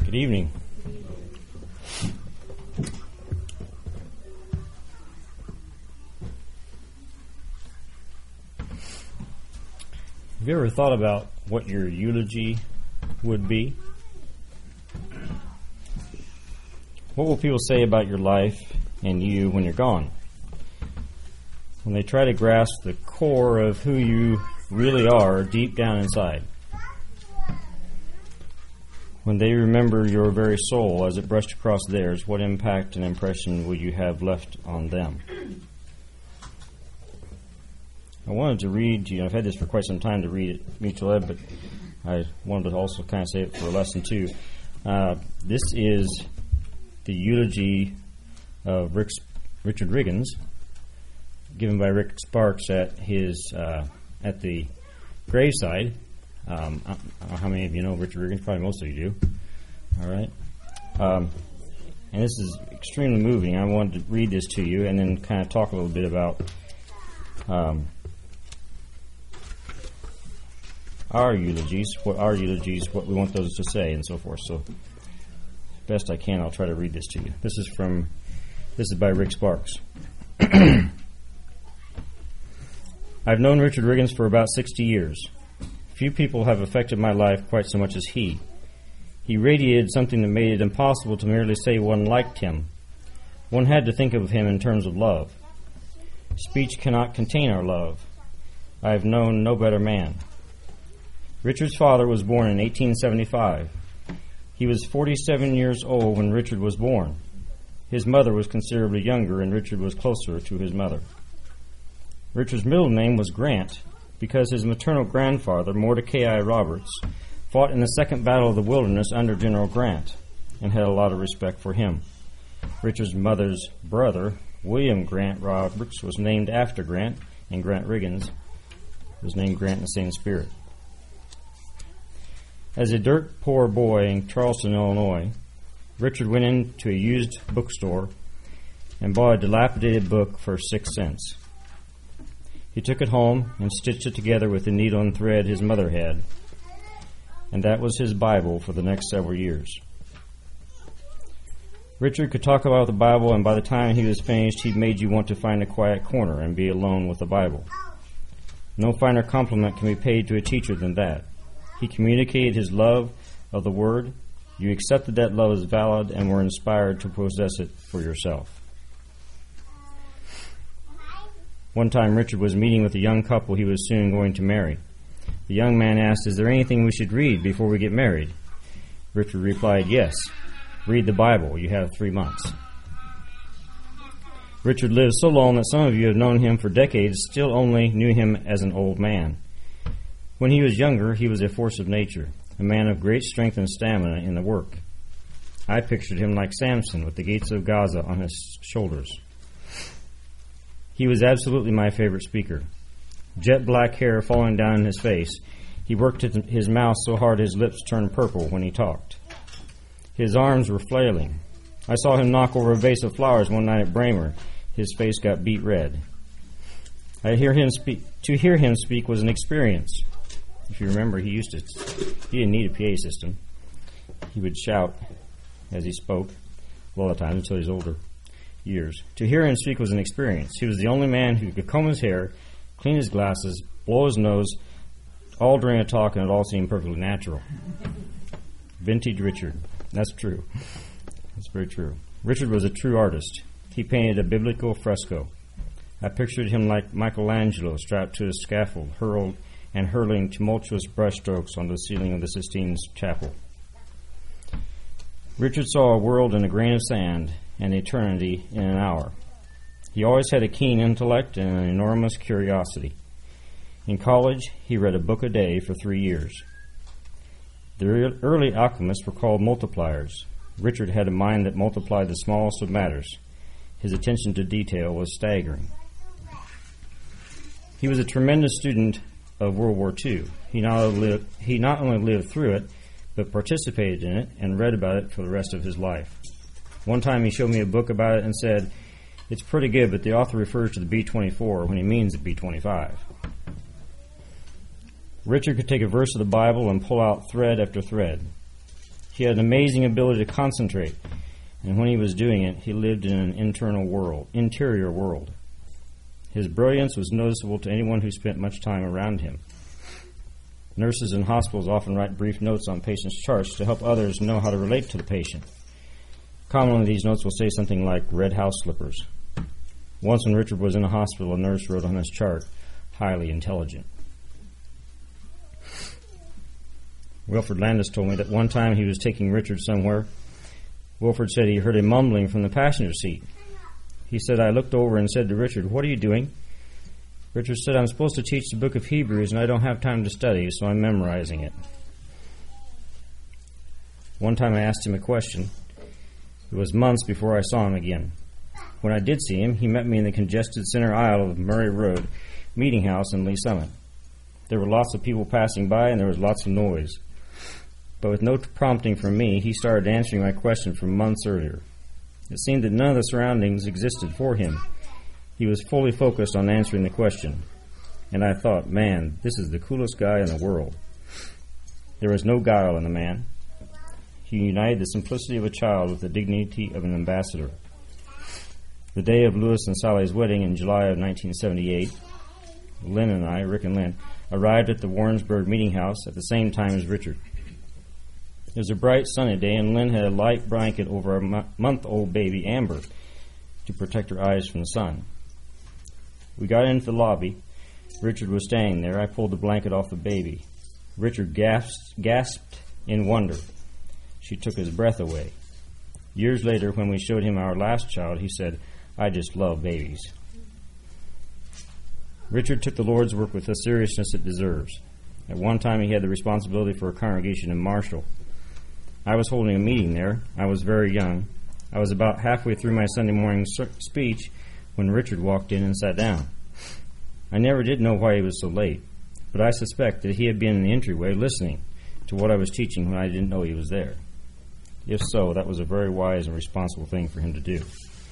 Good evening. Have you ever thought about what your eulogy would be? What will people say about your life and you when you're gone? When they try to grasp the core of who you really are deep down inside. When they remember your very soul as it brushed across theirs, what impact and impression would you have left on them? I wanted to read, I've had this for quite some time to read it, Mutual Ed, but I wanted to also kind of say it for a lesson too. This is the eulogy of Richard Riggins, given by Rick Sparks at his at the graveside. I don't know how many of you know Richard Riggins. Probably most of you do. All right. And this is extremely moving. I wanted to read this to you and then kind of talk a little bit about our eulogies, what we want those to say, and so forth. So, best I can, I'll try to read this to you. This is by Rick Sparks. I've known Richard Riggins for about 60 years. Few people have affected my life quite so much as he. He radiated something that made it impossible to merely say one liked him. One had to think of him in terms of love. Speech cannot contain our love. I have known no better man. Richard's father was born in 1875. He was 47 years old when Richard was born. His mother was considerably younger, and Richard was closer to his mother. Richard's middle name was Grant, because his maternal grandfather, Mordecai Roberts, fought in the Second Battle of the Wilderness under General Grant and had a lot of respect for him. Richard's mother's brother, William Grant Roberts, was named after Grant, and Grant Riggins was named Grant in the same spirit. As a dirt poor boy in Charleston, Illinois, Richard went into a used bookstore and bought a dilapidated book for 6 cents. He took it home and stitched it together with the needle and thread his mother had, and that was his Bible for the next several years. Richard could talk about the Bible, and by the time he was finished, he made you want to find a quiet corner and be alone with the Bible. No finer compliment can be paid to a teacher than that. He communicated his love of the Word. You accepted that love as valid and were inspired to possess it for yourself. One time Richard was meeting with a young couple he was soon going to marry. The young man asked, "Is there anything we should read before we get married?" Richard replied, "Yes. Read the Bible. You have 3 months." Richard lived so long that some of you have known him for decades still only knew him as an old man. When he was younger, he was a force of nature, a man of great strength and stamina in the work. I pictured him like Samson with the gates of Gaza on his shoulders. He was absolutely my favorite speaker. Jet black hair falling down his face, he worked his mouth so hard his lips turned purple when he talked. His arms were flailing. I saw him knock over a vase of flowers one night at Bramer. His face got beet red. To hear him speak was an experience. If you remember, he didn't need a PA system. He would shout as he spoke, a lot of times until his older years. To hear him speak was an experience. He was the only man who could comb his hair, clean his glasses, blow his nose, all during a talk, and it all seemed perfectly natural. Vintage Richard. That's true. That's very true. Richard was a true artist. He painted a biblical fresco. I pictured him like Michelangelo strapped to a scaffold, hurling tumultuous brushstrokes on the ceiling of the Sistine Chapel. Richard saw a world in a grain of sand and eternity in an hour. He always had a keen intellect and an enormous curiosity. In college, he read a book a day for 3 years. The early alchemists were called multipliers. Richard had a mind that multiplied the smallest of matters. His attention to detail was staggering. He was a tremendous student of World War II. He not only lived through it, but participated in it and read about it for the rest of his life. One time he showed me a book about it and said, "It's pretty good, but the author refers to the B-24 when he means the B-25. Richard could take a verse of the Bible and pull out thread after thread. He had an amazing ability to concentrate, and when he was doing it, he lived in an interior world. His brilliance was noticeable to anyone who spent much time around him. Nurses in hospitals often write brief notes on patients' charts to help others know how to relate to the patient. Commonly, these notes will say something like red house slippers. Once when Richard was in a hospital, a nurse wrote on his chart, highly intelligent. Wilfred Landis told me that one time he was taking Richard somewhere. Wilfred said he heard a mumbling from the passenger seat. He said, I looked over and said to Richard, what are you doing? Richard said, I'm supposed to teach the book of Hebrews and I don't have time to study, so I'm memorizing it. One time I asked him a question. It was months before I saw him again. When I did see him, he met me in the congested center aisle of Murray Road Meeting House in Lee Summit. There were lots of people passing by and there was lots of noise. But with no prompting from me, he started answering my question from months earlier. It seemed that none of the surroundings existed for him. He was fully focused on answering the question. And I thought, man, this is the coolest guy in the world. There was no guile in the man. He united the simplicity of a child with the dignity of an ambassador. The day of Louis and Sally's wedding in July of 1978, Lynn and I, Rick and Lynn, arrived at the Warrensburg Meeting House at the same time as Richard. It was a bright, sunny day, and Lynn had a light blanket over our month-old baby, Amber, to protect her eyes from the sun. We got into the lobby. Richard was standing there. I pulled the blanket off the baby. Richard gasped in wonder. She took his breath away. Years later, when we showed him our last child, he said, I just love babies. Richard took the Lord's work with the seriousness it deserves. At one time, he had the responsibility for a congregation in Marshall. I was holding a meeting there. I was very young. I was about halfway through my Sunday morning speech when Richard walked in and sat down. I never did know why he was so late, but I suspect that he had been in the entryway listening to what I was teaching when I didn't know he was there. If so, that was a very wise and responsible thing for him to do.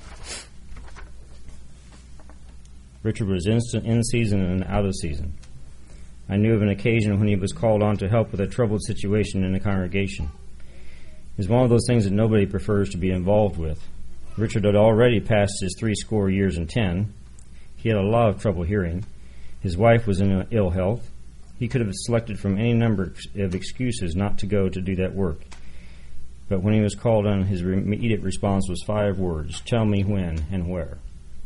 Richard was instant in season and out of season. I knew of an occasion when he was called on to help with a troubled situation in a congregation. It was one of those things that nobody prefers to be involved with. Richard had already passed his 80 years and 10. He had a lot of trouble hearing. His wife was in ill health. He could have selected from any number of excuses not to go to do that work. But when he was called on, his immediate response was 5 words, tell me when and where.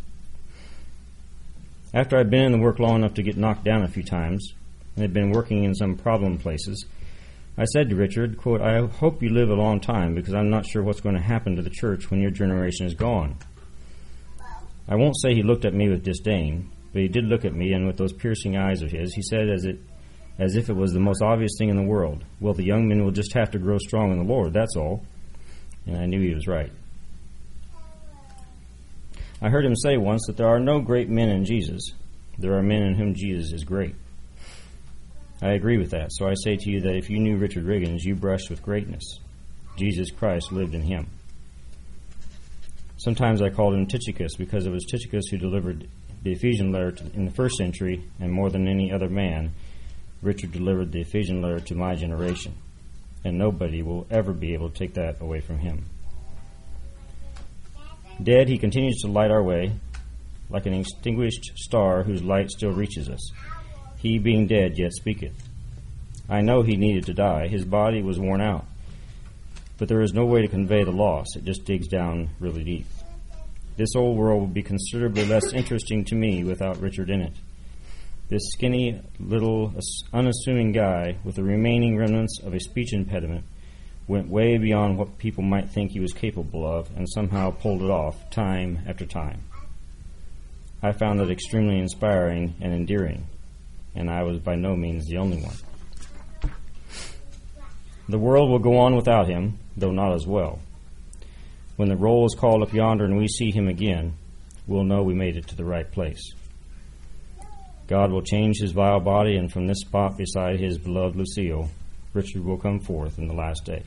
After I'd been in the work long enough to get knocked down a few times, and had been working in some problem places, I said to Richard, quote, I hope you live a long time because I'm not sure what's going to happen to the church when your generation is gone. I won't say he looked at me with disdain, but he did look at me, and with those piercing eyes of his, he said as if it was the most obvious thing in the world, well, the young men will just have to grow strong in the Lord, that's all. And I knew he was right. I heard him say once that there are no great men in Jesus. There are men in whom Jesus is great. I agree with that, so I say to you that if you knew Richard Riggins, you brushed with greatness. Jesus Christ lived in him. Sometimes I called him Tychicus because it was Tychicus who delivered the Ephesian letter in the first century, and more than any other man, Richard delivered the Ephesian letter to my generation, and nobody will ever be able to take that away from him. Dead, he continues to light our way, like an extinguished star whose light still reaches us. He, being dead, yet speaketh. I know he needed to die. His body was worn out. But there is no way to convey the loss. It just digs down really deep. This old world would be considerably less interesting to me without Richard in it. This skinny, little, unassuming guy with the remaining remnants of a speech impediment went way beyond what people might think he was capable of and somehow pulled it off time after time. I found it extremely inspiring and endearing, and I was by no means the only one. The world will go on without him, though not as well. When the roll is called up yonder and we see him again, we'll know we made it to the right place. God will change his vile body, and from this spot beside his beloved Lucille, Richard will come forth in the last day.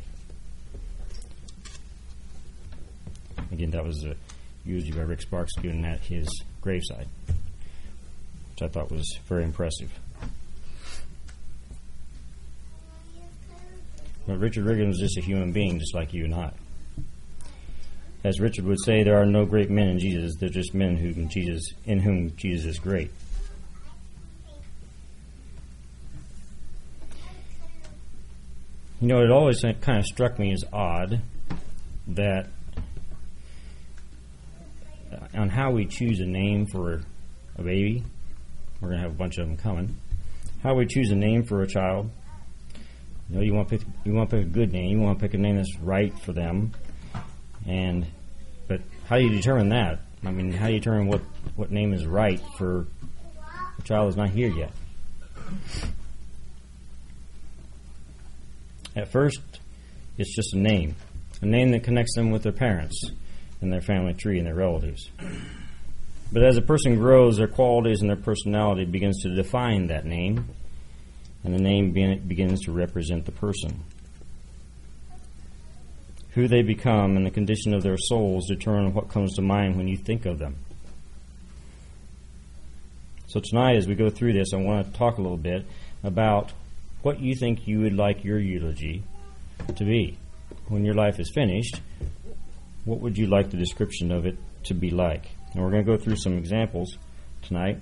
Again, that was a eulogy by Rick Sparks given at his graveside, which I thought was very impressive. But Richard Reagan was just a human being, just like you and I. As Richard would say, there are no great men in Jesus. They're just men in whom Jesus is great. You know, it always kind of struck me as odd that on how we choose a name for a baby, we're going to have a bunch of them coming, how we choose a name for a child. You know, you want to pick a good name. You want to pick a name that's right for them. But how do you determine that? I mean, how do you determine what name is right for a child that's not here yet? At first, it's just a name that connects them with their parents and their family tree and their relatives. But as a person grows, their qualities and their personality begins to define that name, and the name begins to represent the person. Who they become and the condition of their souls determine what comes to mind when you think of them. So tonight, as we go through this, I want to talk a little bit about what you think you would like your eulogy to be. When your life is finished, what would you like the description of it to be like? And we're going to go through some examples tonight.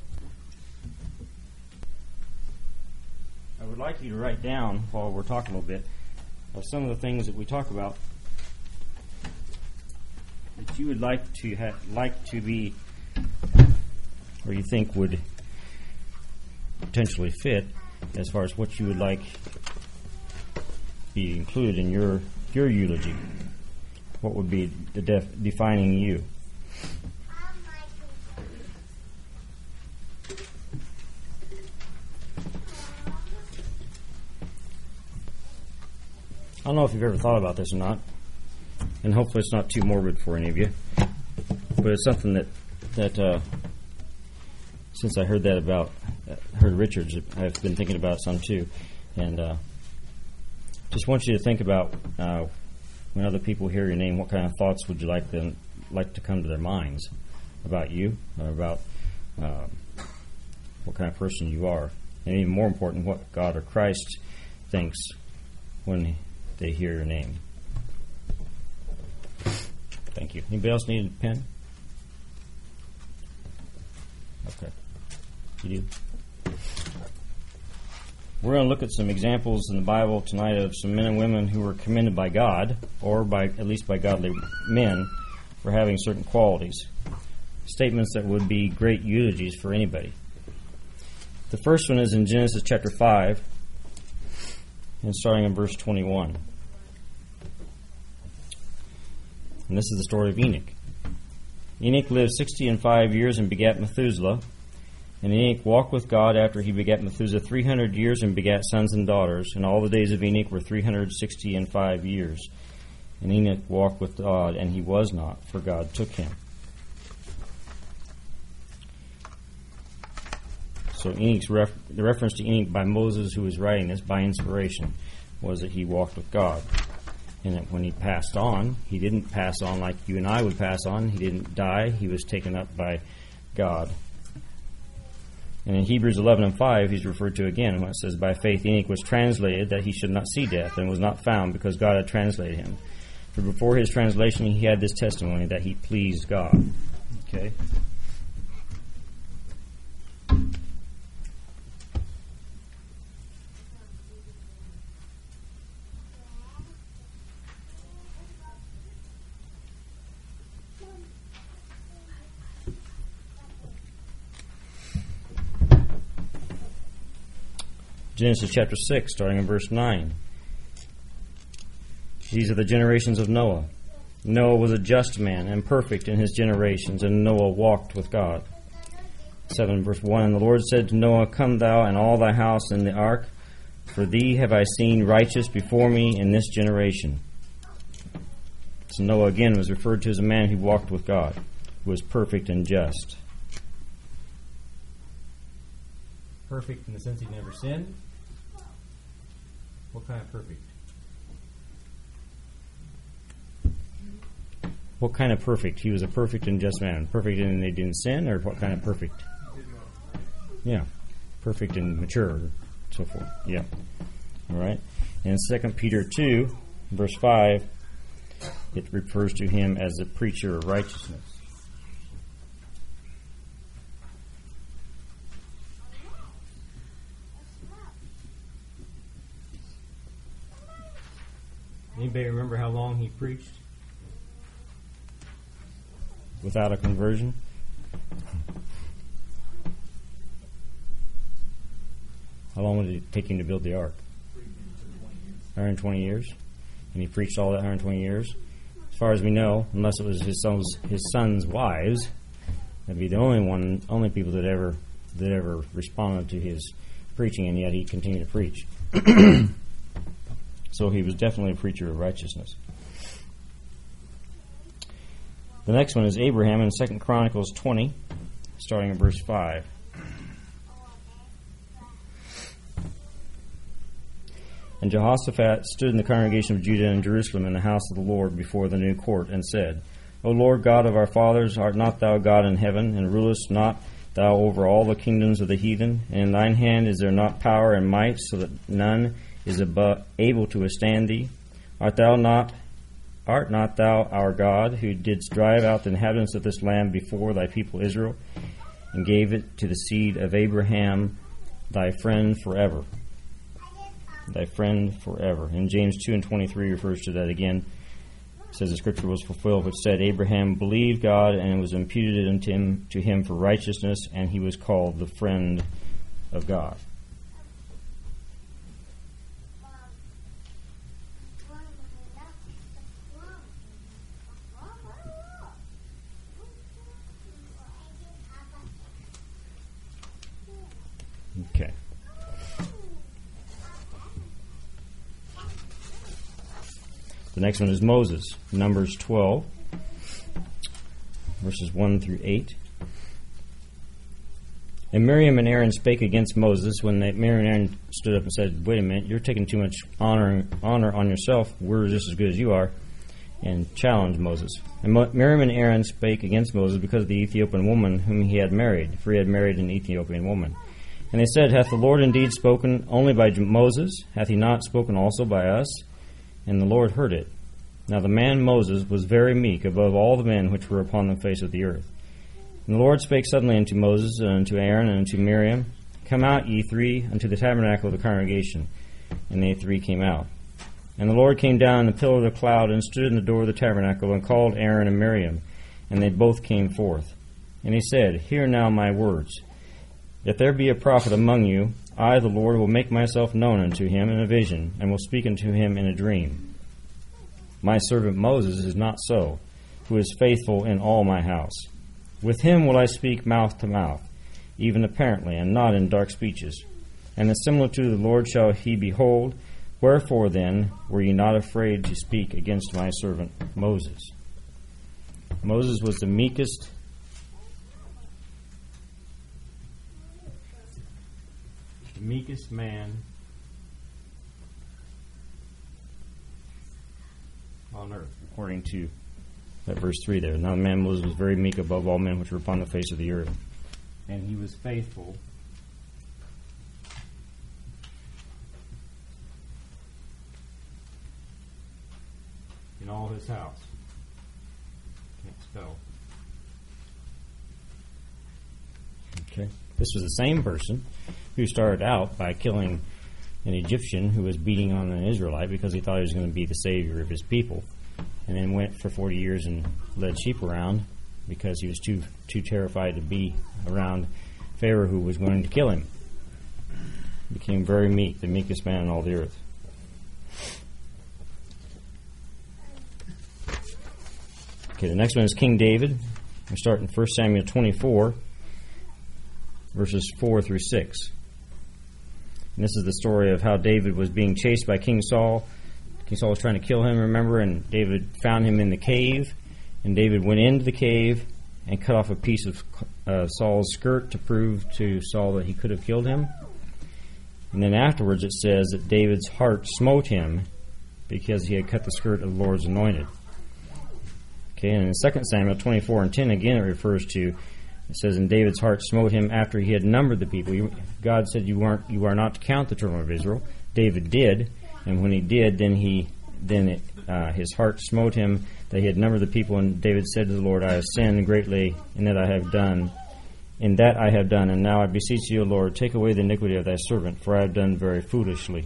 I would like you to write down, while we're talking a little bit, of some of the things that we talk about that you would like to be, or you think would potentially fit, as far as what you would like be included in your eulogy. What would be defining you? I don't know if you've ever thought about this or not, and hopefully it's not too morbid for any of you, but it's something that since I heard Richard's, I've been thinking about it some too, and just want you to think about when other people hear your name, what kind of thoughts would you like to come to their minds about you, or about what kind of person you are, and even more important, what God or Christ thinks when they hear your name. Thank you. Anybody else need a pen? Okay. You do? We're going to look at some examples in the Bible tonight of some men and women who were commended by God, or at least by godly men, for having certain qualities. Statements that would be great eulogies for anybody. The first one is in Genesis chapter 5, and starting in verse 21. And this is the story of Enoch. Enoch lived 65 years and begat Methuselah. And Enoch walked with God after he begat Methuselah 300 years and begat sons and daughters. And all the days of Enoch were 365 years. And Enoch walked with God, and he was not, for God took him. So the reference to Enoch by Moses, who was writing this by inspiration, was that he walked with God. And that when he passed on, he didn't pass on like you and I would pass on. He didn't die. He was taken up by God. And in Hebrews 11:5, he's referred to again when it says, by faith Enoch was translated that he should not see death, and was not found because God had translated him. For before his translation he had this testimony that he pleased God. Okay? Genesis chapter 6, starting in verse 9. These are the generations of Noah. Noah was a just man and perfect in his generations, and Noah walked with God. 7 verse 1. And the Lord said to Noah, come thou and all thy house in the ark, for thee have I seen righteous before me in this generation. So Noah again was referred to as a man who walked with God, who was perfect and just. Perfect in the sense he never sinned. What kind of perfect? What kind of perfect? He was a perfect and just man. Perfect in they didn't sin, or what kind of perfect? Yeah. Perfect and mature, and so forth. Yeah. All right. In 2 Peter 2, verse 5, it refers to him as the preacher of righteousness. Anybody remember how long he preached without a conversion? How long did it take him to build the ark? 120 years. And he preached all that 120 years. As far as we know, unless it was his son's wives, that'd be the only people that ever responded to his preaching, and yet he continued to preach. So he was definitely a preacher of righteousness. The next one is Abraham in 2 Chronicles 20, starting at verse 5. And Jehoshaphat stood in the congregation of Judah and Jerusalem in the house of the Lord before the new court, and said, O Lord God of our fathers, art not thou God in heaven, and rulest not thou over all the kingdoms of the heathen? And in thine hand is there not power and might, so that none is able to withstand thee? Art not thou our God, who didst drive out the inhabitants of this land before thy people Israel, and gave it to the seed of Abraham, thy friend forever? Thy friend forever. And James 2 and 23 refers to that again. It says the scripture was fulfilled, which said, Abraham believed God, and it was imputed unto him for righteousness, and he was called the friend of God. Okay. The next one is Moses, Numbers 12, verses 1 through 8. And Miriam and Aaron spake against Moses when Miriam and Aaron stood up and said, Wait a minute, you're taking too much honor on yourself. We're just as good as you are. And challenged Moses. And Miriam and Aaron spake against Moses because of the Ethiopian woman whom he had married, for he had married an Ethiopian woman. And they said, Hath the Lord indeed spoken only by Moses? Hath he not spoken also by us? And the Lord heard it. Now the man Moses was very meek above all the men which were upon the face of the earth. And the Lord spake suddenly unto Moses, and unto Aaron, and unto Miriam, Come out, ye three, unto the tabernacle of the congregation. And they three came out. And the Lord came down in the pillar of the cloud, and stood in the door of the tabernacle, and called Aaron and Miriam. And they both came forth. And he said, Hear now my words. If there be a prophet among you, I, the Lord, will make myself known unto him in a vision, and will speak unto him in a dream. My servant Moses is not so, who is faithful in all my house. With him will I speak mouth to mouth, even apparently, and not in dark speeches. And the similitude of the Lord shall he behold. Wherefore then were ye not afraid to speak against my servant Moses? Moses was the meekest man on earth, according to that verse 3 there. Now the man Moses was very meek above all men which were upon the face of the earth. And he was faithful in all his house. Can't spell. Okay. This was the same person who started out by killing an Egyptian who was beating on an Israelite because he thought he was going to be the savior of his people, and then went for 40 years and led sheep around because he was too terrified to be around Pharaoh, who was going to kill him. He became very meek, the meekest man in all the earth. Okay, the next one is King David. We start in 1 Samuel 24, verses 4 through 6. And this is the story of how David was being chased by King Saul. King Saul was trying to kill him, remember, and David found him in the cave. And David went into the cave and cut off a piece of Saul's skirt to prove to Saul that he could have killed him. And then afterwards it says that David's heart smote him because he had cut the skirt of the Lord's anointed. Okay, and in 2 Samuel 24 and 10, again it refers to, it says, and David's heart smote him after he had numbered the people. God said, you are not to count the children of Israel. David did. And when he did, his heart smote him that he had numbered the people. And David said to the Lord, I have sinned greatly in that I have done. And now I beseech you, O Lord, take away the iniquity of thy servant, for I have done very foolishly.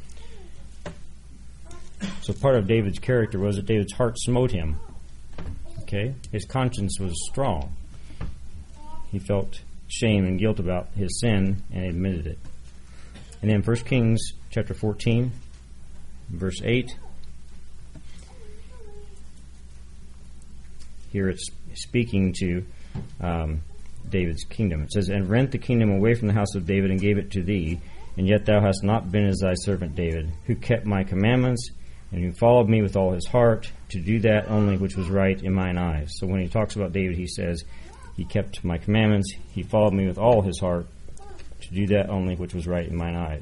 So part of David's character was that David's heart smote him. Okay? His conscience was strong. He felt shame and guilt about his sin and admitted it. And then 1 Kings chapter 14, verse 8. Here it's speaking to David's kingdom. It says, And rent the kingdom away from the house of David and gave it to thee, and yet thou hast not been as thy servant David, who kept my commandments, and who followed me with all his heart, to do that only which was right in mine eyes. So when he talks about David, he says, he kept my commandments, he followed me with all his heart, to do that only which was right in mine eyes.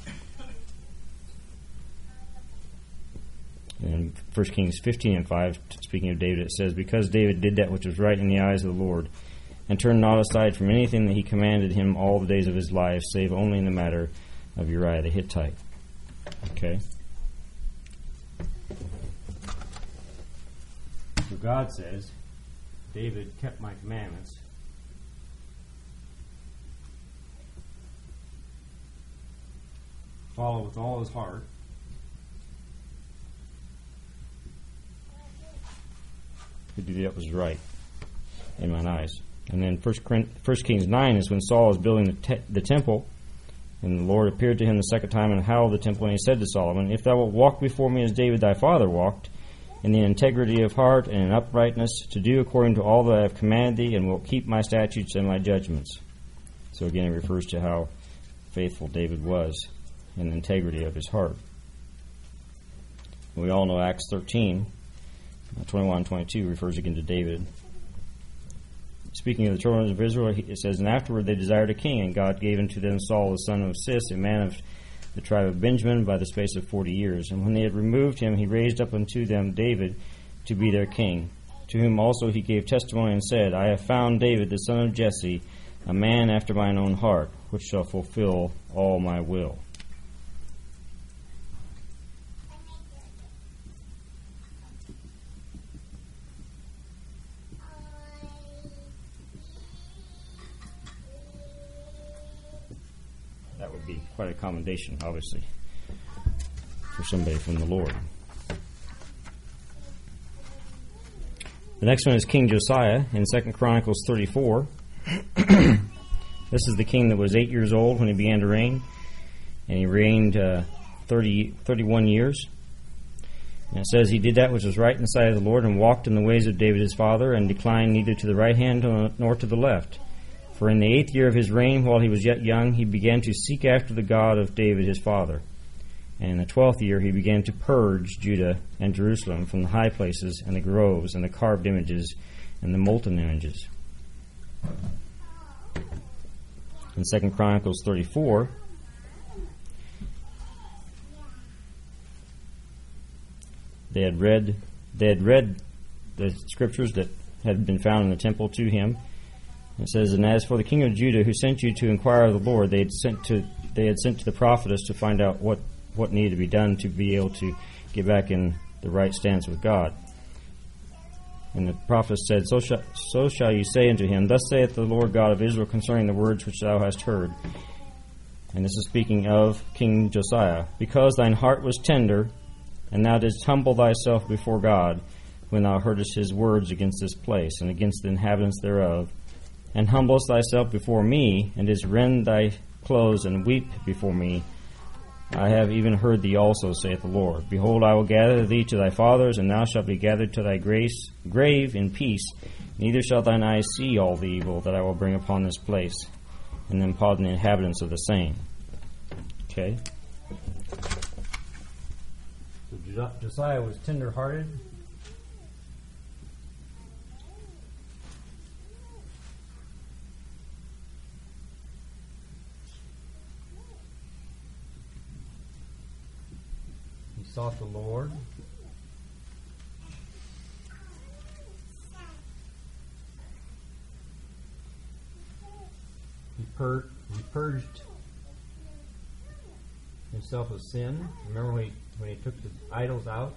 In 1 Kings 15 and 5, speaking of David, it says, Because David did that which was right in the eyes of the Lord, and turned not aside from anything that he commanded him all the days of his life, save only in the matter of Uriah the Hittite. Okay? So God says, David kept my commandments. Follow with all his heart. To do that was right in mine eyes. And then 1 Kings 9 is when Saul was building the temple, and the Lord appeared to him the second time in Hall of the temple, and he said to Solomon, If thou wilt walk before me as David thy father walked, in the integrity of heart and in uprightness, to do according to all that I have commanded thee, and wilt keep my statutes and my judgments. So again, it refers to how faithful David was in the integrity of his heart. We all know Acts 13, 21 and 22 refers again to David. Speaking of the children of Israel, it says, And afterward they desired a king, and God gave unto them Saul the son of Cis, a man of the tribe of Benjamin, by the space of 40 years. And when they had removed him, he raised up unto them David to be their king, to whom also he gave testimony and said, I have found David the son of Jesse, a man after mine own heart, which shall fulfill all my will. That would be quite a commendation, obviously, for somebody from the Lord. The next one is King Josiah in 2 Chronicles 34. This is the king that was 8 years old when he began to reign, and he reigned 31 years. And it says, He did that which was right in the sight of the Lord, and walked in the ways of David his father, and declined neither to the right hand nor to the left. For in the 8th year of his reign, while he was yet young, he began to seek after the God of David his father. And in the 12th year he began to purge Judah and Jerusalem from the high places and the groves and the carved images and the molten images. In 2 Chronicles 34, they had read the scriptures that had been found in the temple to him. It says, And as for the king of Judah, who sent you to inquire of the Lord, they had sent to the prophetess to find out what needed to be done to be able to get back in the right stance with God. And the prophet said, So shall you say unto him, Thus saith the Lord God of Israel concerning the words which thou hast heard. And this is speaking of King Josiah. Because thine heart was tender, and thou didst humble thyself before God, when thou heardest his words against this place, and against the inhabitants thereof, and humblest thyself before me, and didst rend thy clothes and weep before me, I have even heard thee also, saith the Lord. Behold, I will gather thee to thy fathers, and thou shalt be gathered to thy grave in peace. Neither shall thine eyes see all the evil that I will bring upon this place, and then upon the inhabitants of the same. Okay? So Josiah was tender-hearted. He sought the Lord. He purged himself of sin. Remember when he took the idols out?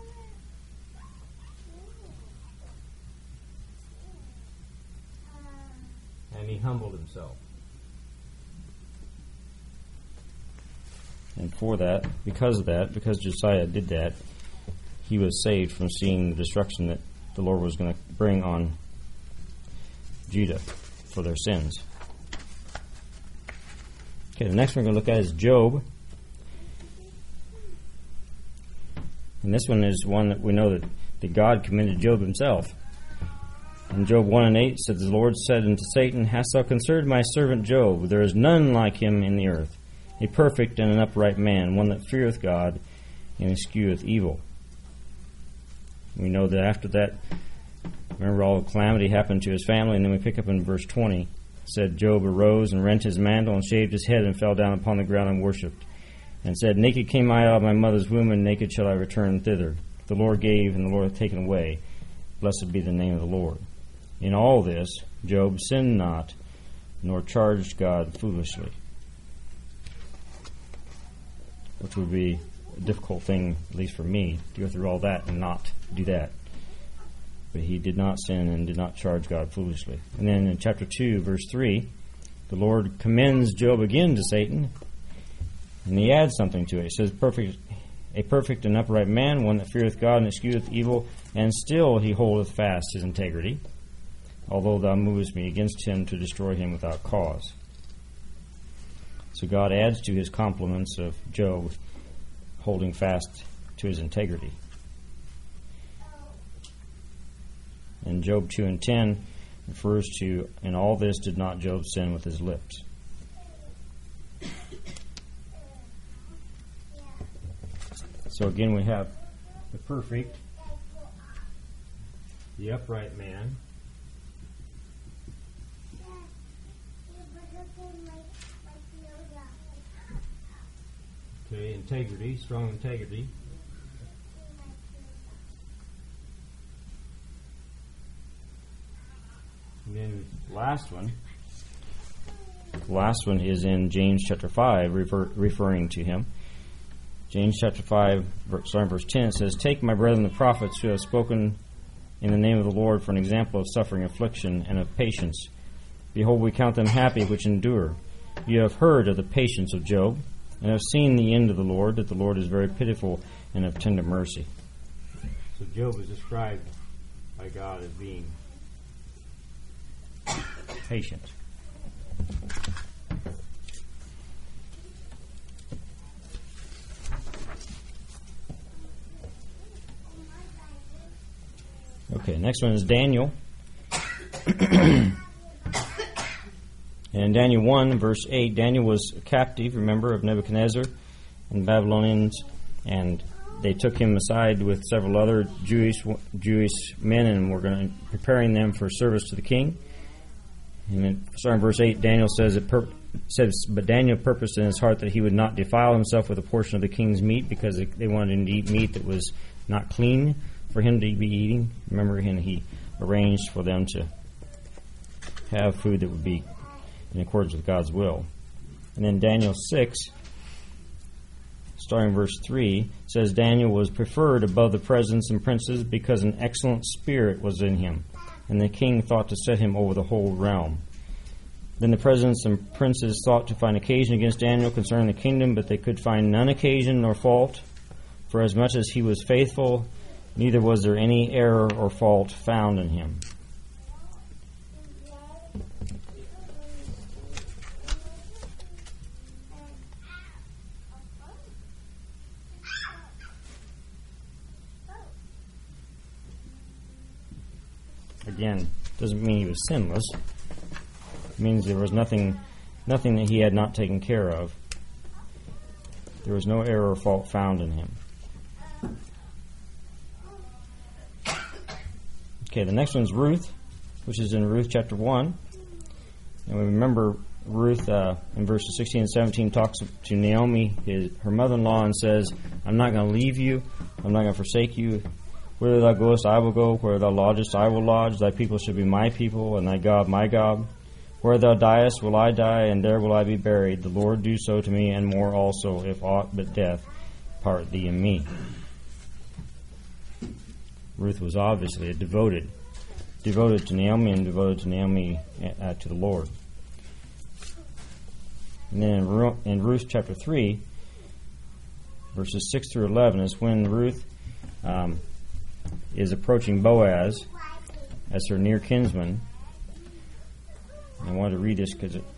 And he humbled himself. And because Josiah did that, he was saved from seeing the destruction that the Lord was going to bring on Judah for their sins. Okay, the next one we're going to look at is Job. And this one is one that we know that God commended Job himself. In Job 1:8 says, the Lord said unto Satan, Hast thou considered my servant Job? There is none like him in the earth, a perfect and an upright man, one that feareth God and escheweth evil. We know that after that, remember, all the calamity happened to his family, and then we pick up in verse 20. It said, Job arose and rent his mantle and shaved his head and fell down upon the ground and worshipped, and said, Naked came I out of my mother's womb, and naked shall I return thither. The Lord gave, and the Lord hath taken away. Blessed be the name of the Lord. In all this, Job sinned not, nor charged God foolishly. Which would be a difficult thing, at least for me, to go through all that and not do that. But he did not sin and did not charge God foolishly. And then in chapter 2, verse 3, the Lord commends Job again to Satan, and he adds something to it. He says, a perfect and upright man, one that feareth God and escheweth evil, and still he holdeth fast his integrity, although thou movest me against him to destroy him without cause. So God adds to his compliments of Job holding fast to his integrity. And Job 2:10 refers to, in all this did not Job sin with his lips. So again we have the perfect, the upright man, okay, integrity, strong integrity. And then the last one is in James chapter 5, referring to him. James chapter 5, starting verse 10, it says, Take, my brethren, the prophets who have spoken in the name of the Lord for an example of suffering, affliction, and of patience. Behold, we count them happy which endure. You have heard of the patience of Job, and have seen the end of the Lord, that the Lord is very pitiful and of tender mercy. So Job is described by God as being patient. Okay, next one is Daniel. And in Daniel 1, verse 8, Daniel was a captive, remember, of Nebuchadnezzar and the Babylonians, and they took him aside with several other Jewish men and were preparing them for service to the king. And then, starting verse 8, Daniel says, But Daniel purposed in his heart that he would not defile himself with a portion of the king's meat, because they wanted him to eat meat that was not clean for him to be eating. Remember, and he arranged for them to have food that would be in accordance with God's will. And then Daniel 6, starting verse 3, says, Daniel was preferred above the presidents and princes because an excellent spirit was in him, and the king thought to set him over the whole realm. Then the presidents and princes sought to find occasion against Daniel concerning the kingdom, but they could find none occasion nor fault, for as much as he was faithful, neither was there any error or fault found in him. Again, doesn't mean he was sinless. It means there was nothing that he had not taken care of. There was no error or fault found in him. Okay, the next one's Ruth, which is in Ruth chapter 1. And we remember Ruth in verses 16 and 17 talks to Naomi, her mother-in-law, and says, I'm not going to leave you. I'm not going to forsake you. Whither thou goest, I will go. Where thou lodgest, I will lodge. Thy people shall be my people, and thy God my God. Where thou diest will I die, and there will I be buried. The Lord do so to me, and more also, if aught but death part thee and me. Ruth was obviously devoted to Naomi, and devoted to Naomi to the Lord. And then in Ruth chapter 3, verses 6 through 11, is when Ruth is approaching Boaz as her near kinsman. I wanted to read this because it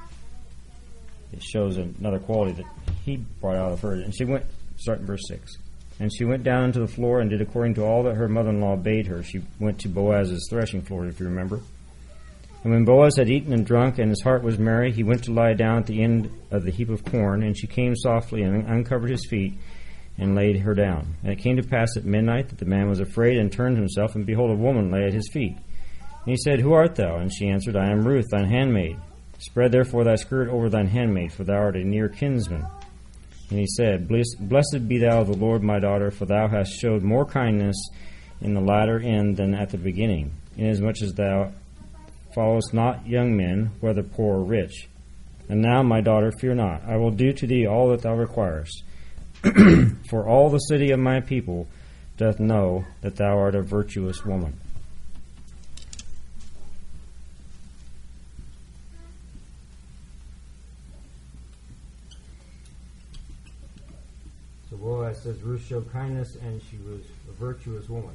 shows another quality that he brought out of her. And she went, starting verse 6. And she went down to the floor and did according to all that her mother-in-law bade her. She went to Boaz's threshing floor, if you remember. And when Boaz had eaten and drunk, and his heart was merry, he went to lie down at the end of the heap of corn. And she came softly and uncovered his feet and laid her down. And it came to pass at midnight that the man was afraid and turned himself, and behold, a woman lay at his feet. And he said, Who art thou? And she answered, I am Ruth, thine handmaid. Spread therefore thy skirt over thine handmaid, for thou art a near kinsman. And he said, Blessed be thou of the Lord, my daughter, for thou hast showed more kindness in the latter end than at the beginning, inasmuch as thou followest not young men, whether poor or rich. And now, my daughter, fear not. I will do to thee all that thou requirest. For all the city of my people doth know that thou art a virtuous woman. So Boaz says Ruth showed kindness, and she was a virtuous woman.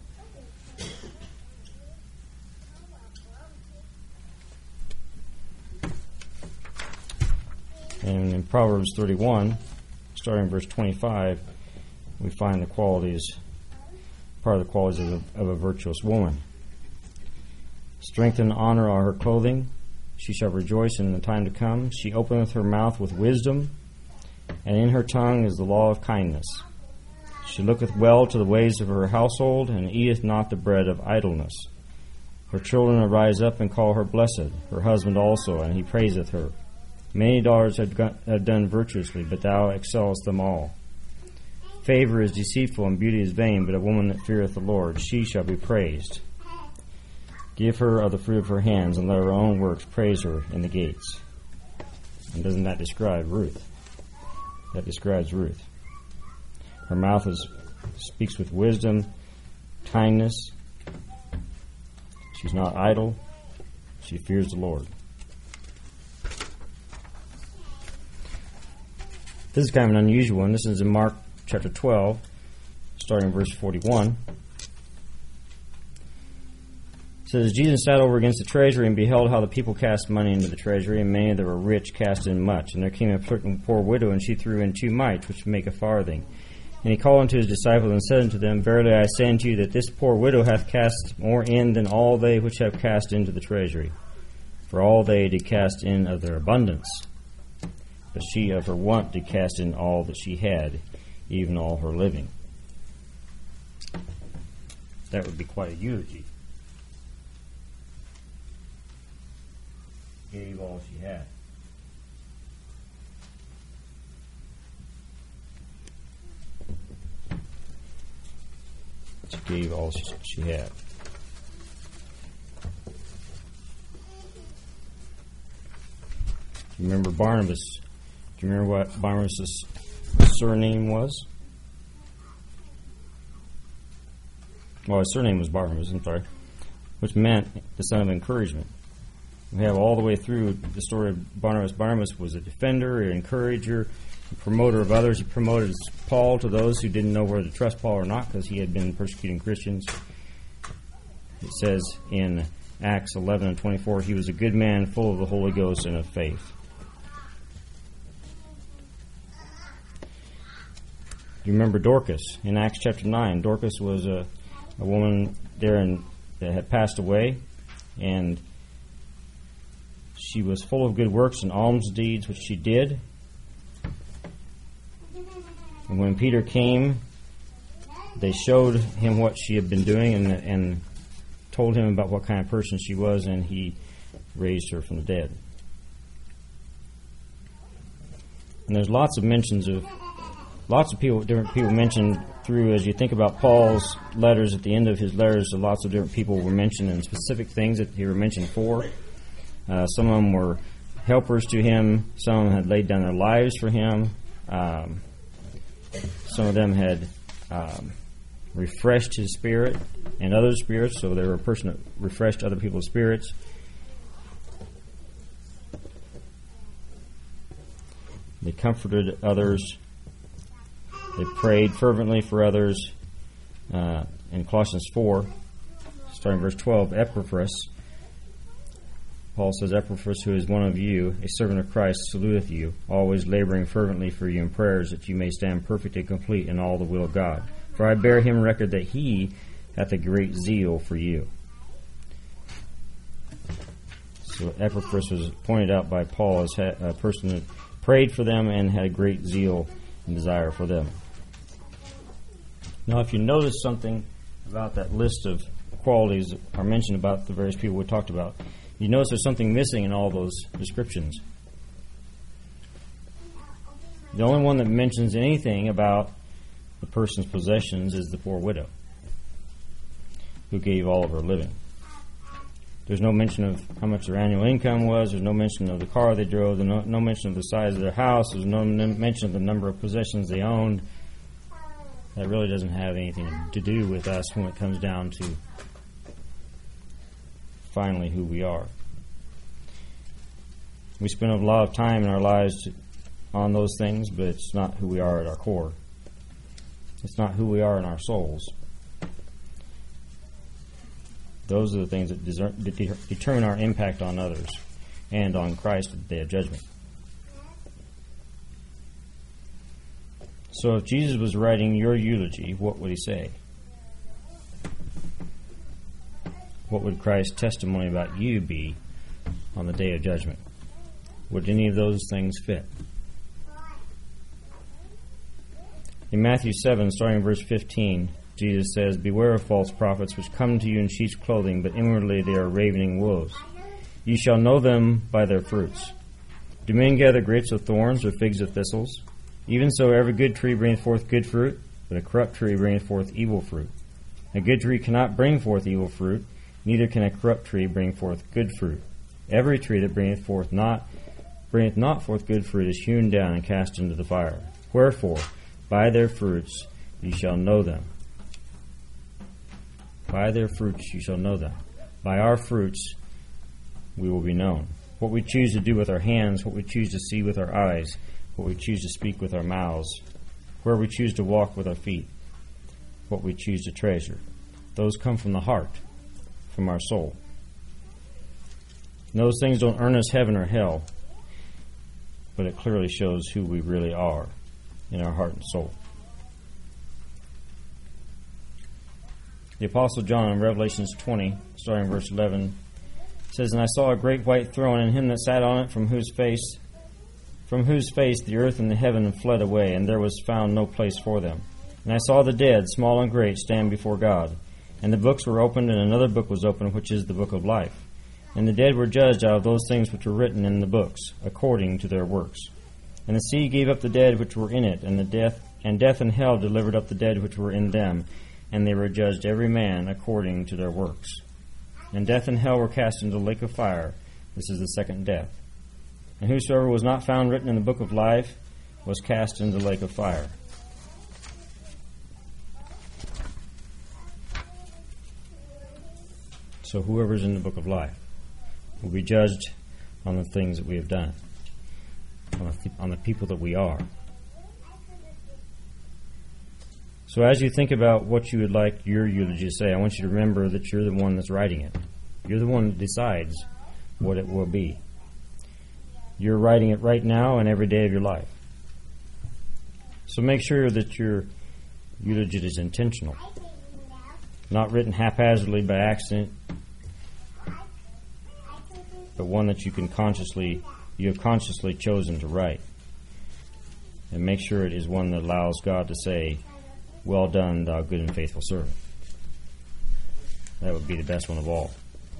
And in Proverbs 31, starting in verse 25, we find the qualities, part of the qualities of a virtuous woman. Strength and honor are her clothing. She shall rejoice in the time to come. She openeth her mouth with wisdom, and in her tongue is the law of kindness. She looketh well to the ways of her household, and eateth not the bread of idleness. Her children arise up and call her blessed, her husband also, and he praiseth her. Many daughters have done virtuously, but thou excellest them all. Favor is deceitful, and beauty is vain, but a woman that feareth the Lord, she shall be praised. Give her of the fruit of her hands, and let her own works praise her in the gates. And doesn't that describe Ruth? That describes Ruth. Her mouth speaks with wisdom, kindness. She's not idle. She fears the Lord. This is kind of an unusual one. This is in Mark chapter 12, starting in verse 41. It says, Jesus sat over against the treasury and beheld how the people cast money into the treasury, and many that were rich cast in much. And there came a certain poor widow, and she threw in 2 mites, which make a farthing. And he called unto his disciples and said unto them, Verily I say unto you that this poor widow hath cast more in than all they which have cast into the treasury. For all they did cast in of their abundance, but she of her want did cast in all that she had, even all her living. That would be quite a eulogy. Gave all she had. She gave all she had. Do you remember Barnabas? Do you remember what Barnabas' surname was? Well, his surname was Barnabas, I'm sorry, which meant the son of encouragement. We have all the way through the story of Barnabas. Barnabas was a defender, an encourager, a promoter of others. He promoted Paul to those who didn't know whether to trust Paul or not because he had been persecuting Christians. It says in Acts 11 and 24, he was a good man, full of the Holy Ghost and of faith. You remember Dorcas in Acts chapter 9. Dorcas was a woman there that had passed away, and she was full of good works and alms deeds, which she did. And when Peter came, they showed him what she had been doing and told him about what kind of person she was, and he raised her from the dead. And there's lots of mentions of different people mentioned through, as you think about Paul's letters, at the end of his letters, lots of different people were mentioned and specific things that he were mentioned for. Some of them were helpers to him. Some of them had laid down their lives for him. Some of them had refreshed his spirit and other spirits, so they were a person that refreshed other people's spirits. They comforted others. They prayed fervently for others. In Colossians 4, starting verse 12, Epaphras, Paul says, Epaphras, who is one of you, a servant of Christ, saluteth you, always laboring fervently for you in prayers, that you may stand perfect and complete in all the will of God. For I bear him record that he hath a great zeal for you. So Epaphras was pointed out by Paul as a person that prayed for them and had a great zeal and desire for them. Now, if you notice something about that list of qualities that are mentioned about the various people we talked about, you notice there's something missing in all those descriptions. The only one that mentions anything about the person's possessions is the poor widow, who gave all of her living. There's no mention of how much their annual income was. There's no mention of the car they drove. There's no mention of the size of their house. There's no mention of the number of possessions they owned. That really doesn't have anything to do with us when it comes down to finally who we are. We spend a lot of time in our lives on those things, but it's not who we are at our core. It's not who we are in our souls. Those are the things that determine our impact on others and on Christ at the day of judgment. So if Jesus was writing your eulogy, what would he say? What would Christ's testimony about you be on the day of judgment? Would any of those things fit? In Matthew 7, starting in verse 15, Jesus says, Beware of false prophets, which come to you in sheep's clothing, but inwardly they are ravening wolves. You shall know them by their fruits. Do men gather grapes of thorns or figs of thistles? Even so, every good tree bringeth forth good fruit, but a corrupt tree bringeth forth evil fruit. A good tree cannot bring forth evil fruit, neither can a corrupt tree bring forth good fruit. Every tree that bringeth not forth good fruit is hewn down and cast into the fire. Wherefore, by their fruits ye shall know them. By their fruits you shall know them. By our fruits we will be known. What we choose to do with our hands, what we choose to see with our eyes, what we choose to speak with our mouths, where we choose to walk with our feet, what we choose to treasure. Those come from the heart, from our soul. And those things don't earn us heaven or hell, but it clearly shows who we really are in our heart and soul. The Apostle John in Revelation 20, starting in verse 11, says, And I saw a great white throne, and him that sat on it, from whose face the earth and the heaven fled away, and there was found no place for them. And I saw the dead, small and great, stand before God. And the books were opened, and another book was opened, which is the book of life. And the dead were judged out of those things which were written in the books, according to their works. And the sea gave up the dead which were in it, and death and hell delivered up the dead which were in them, and they were judged every man according to their works. And death and hell were cast into the lake of fire. This is the second death. And whosoever was not found written in the book of life was cast into the lake of fire. So whoever's in the book of life will be judged on the things that we have done, on the people that we are. So as you think about what you would like your eulogy to say, I want you to remember that you're the one that's writing it. You're the one that decides what it will be. You're writing it right now and every day of your life. So make sure that your eulogy is intentional, not written haphazardly by accident, but one that you have consciously chosen to write. And make sure it is one that allows God to say, Well done, thou good and faithful servant. That would be the best one of all.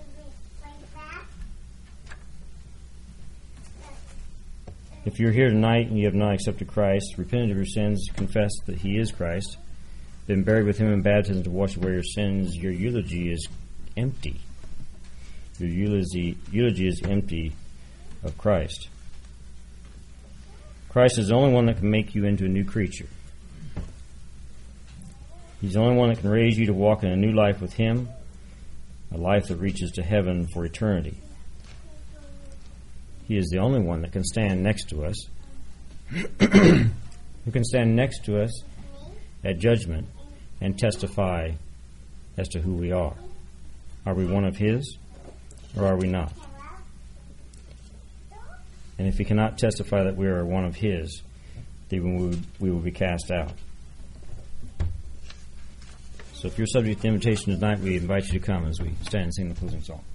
If you're here tonight and you have not accepted Christ, repented of your sins, confessed that He is Christ, been buried with Him in baptism to wash away your sins, your eulogy is empty. your eulogy is empty of Christ. Christ is the only one that can make you into a new creature. He's the only one that can raise you to walk in a new life with Him, a life that reaches to heaven for eternity. He is the only one that can stand next to us, who can stand next to us at judgment and testify as to who we are. Are we one of His, or are we not? And if He cannot testify that we are one of His, then we will be cast out. So if you're subject to invitation tonight, we invite you to come as we stand and sing the closing song.